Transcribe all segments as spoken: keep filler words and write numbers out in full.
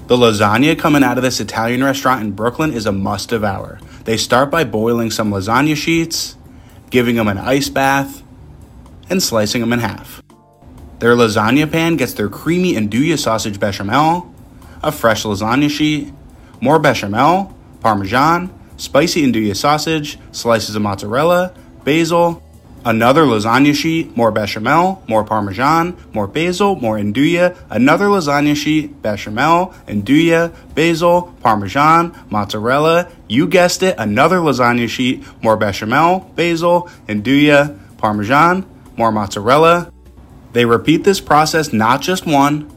The lasagna coming out of this Italian restaurant in Brooklyn is a must devour. They start by boiling some lasagna sheets, giving them an ice bath, and slicing them in half. Their lasagna pan gets their creamy andouille sausage bechamel, a fresh lasagna sheet, more bechamel, parmesan, spicy andouille sausage, slices of mozzarella, basil, another lasagna sheet, more bechamel, more parmesan, more basil, more andouille, another lasagna sheet, bechamel, andouille, basil, parmesan, mozzarella, you guessed it, another lasagna sheet, more bechamel, basil, andouille, parmesan, more mozzarella. They repeat this process not just one,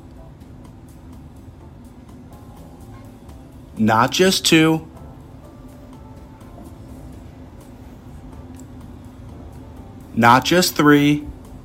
not just two, not just three,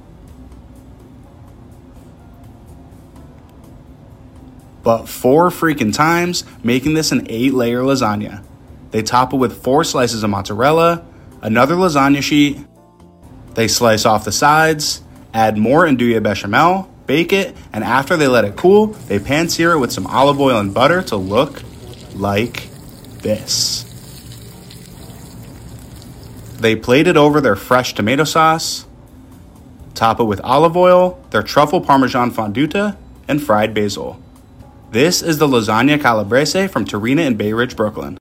but four freaking times, making this an eight-layer lasagna. They top it with four slices of mozzarella, another lasagna sheet. They slice off the sides, add more andouille bechamel, bake it, and after they let it cool, they pan-sear it with some olive oil and butter to look like this. They plate it over their fresh tomato sauce, top it with olive oil, their truffle parmesan fonduta, and fried basil. This is the lasagna calabrese from Tarina in Bay Ridge, Brooklyn.